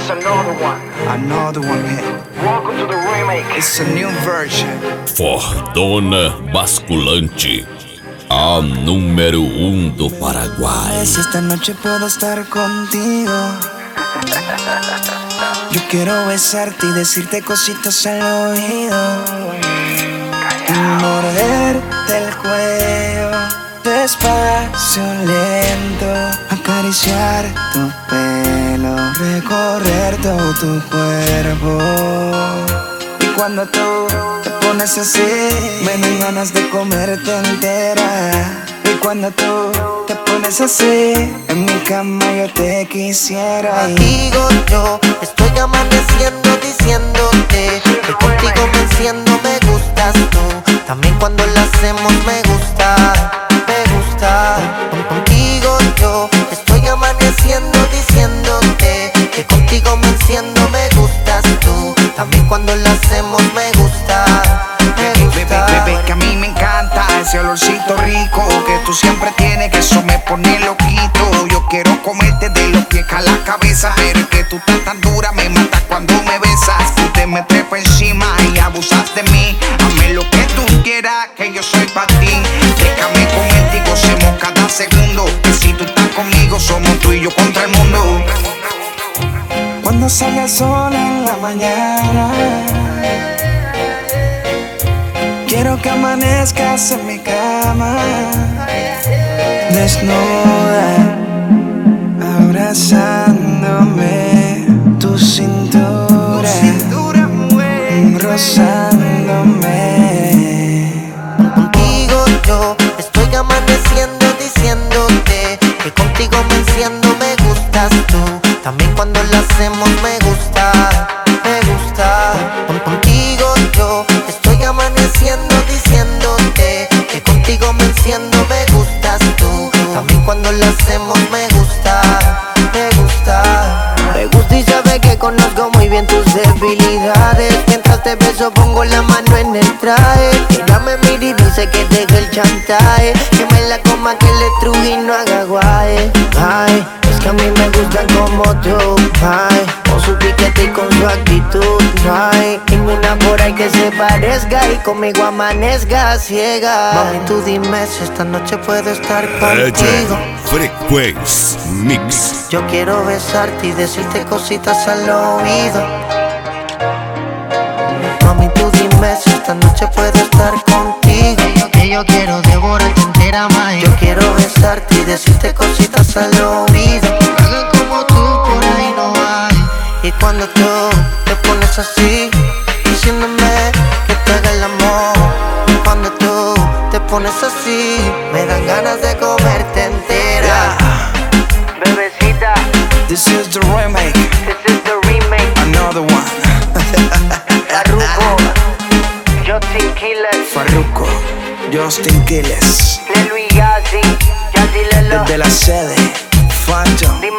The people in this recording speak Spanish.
Another one hit. Welcome to the remake. It's a new version. Fordona Basculante, a número 1 do Paraguay. Si esta noche puedo estar contigo, yo quiero besarte y decirte cositas al oído, y morderte el cuello despacio, lento, acariciar tu pelo, recorrer todo tu cuerpo. Y cuando tú te pones así, me dan ganas de comerte entera. Y cuando tú te pones así, en mi cama yo te quisiera. Contigo yo estoy amaneciendo diciéndote que contigo me enciendo, me gustas tú. También cuando lo hacemos me gusta, me gusta. Contigo yo estoy amaneciendo diciéndote que contigo me enciendo, me gustas tú. También cuando lo hacemos me gusta, me gusta. Bebé, que a mí me encanta ese olorcito rico que tú siempre tienes, que eso me pone loquito. Yo quiero comerte de los pies a la cabeza, pero es que tú estás tan dura, me matas cuando me besas. Tú te me trepas encima y abusas de mí. Hazme lo que tú quieras, que yo soy pa' ti. Déjame comerte y gocemos cada segundo, que si tú estás conmigo somos tú y yo contra el mundo. Cuando salga el sol en la mañana, quiero que amanezcas en mi cama, desnuda, abrazándome, tu cintura, rozándome. Contigo yo estoy amaneciendo diciéndote que contigo me enciendo, me gustas tú. También cuando lo hacemos me gusta, me gusta. Contigo yo estoy amaneciendo diciéndote que contigo me enciendo, me gustas tú. También cuando lo hacemos me gusta, me gusta. Me gusta y sabe que conozco muy bien tus debilidades. Mientras te beso pongo la mano en el traje. Ella me mira y dice que deje el chantaje, que me la coma, que le truje y no haga guay. Ay, es que a mí me gustan como tú, ay, con su piquete y con su actitud. No hay ninguna por ahí que se parezca y conmigo amanezca ciega. Mami, tú dime si esta noche puedo estar contigo. Frequência Mix. Yo quiero besarte y decirte cositas al oído. Mami, tú dime si esta noche puedo estar contigo. Que yo quiero devorarte entera, mai. Yo quiero besarte y decirte cositas al oído. Alguien como tú por ahí no hay. Y cuando tú te pones así, diciéndome que te haga el amor. Y cuando tú te pones así, me dan ganas de comerte entera. Bebecita, This is the remake. this is the remake. Another one. Farruko, Justin Quiles, Farruko, Justin Quiles, Lelo y Yazzy, Yazzy Lelo. desde la sede, Phantom. Dime